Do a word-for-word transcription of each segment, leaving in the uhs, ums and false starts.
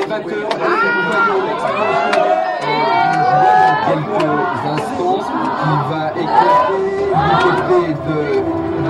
l'observateur quelques instants qui va éclairer de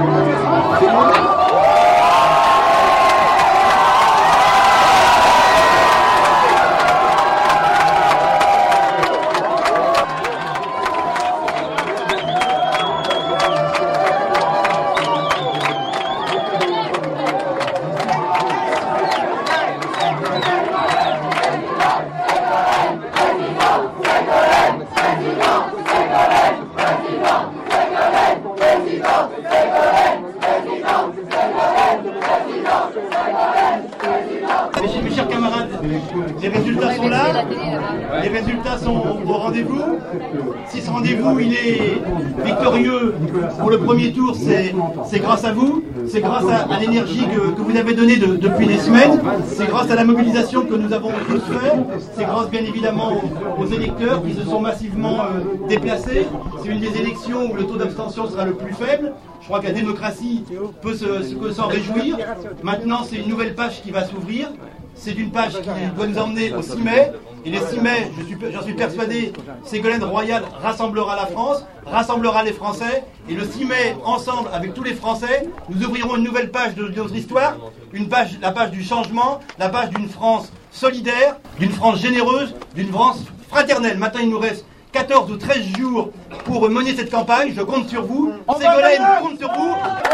Mes chers camarades, les résultats sont là, les résultats sont au rendez-vous. Si ce rendez-vous il est victorieux pour le premier tour, c'est grâce à vous, c'est grâce à, à l'énergie que, que vous avez donnée de, depuis des semaines, c'est grâce à la mobilisation que nous avons tous fait, c'est grâce bien évidemment aux, aux électeurs qui se sont massivement euh, déplacés. C'est une des élections où le taux d'abstention sera le plus faible. Je crois que la démocratie peut s'en réjouir. Maintenant, c'est une nouvelle page qui va s'ouvrir. C'est une page qui doit nous emmener au six mai. Et le six mai, j'en suis, suis persuadé, Ségolène Royal rassemblera la France, rassemblera les Français. Et le six mai, ensemble, avec tous les Français, nous ouvrirons une nouvelle page de, de notre histoire. Une page, la page du changement, la page d'une France solidaire, d'une France généreuse, d'une France fraternelle. Maintenant, il nous reste quatorze ou treize jours pour mener cette campagne. Je compte sur vous. Ségolène compte sur vous.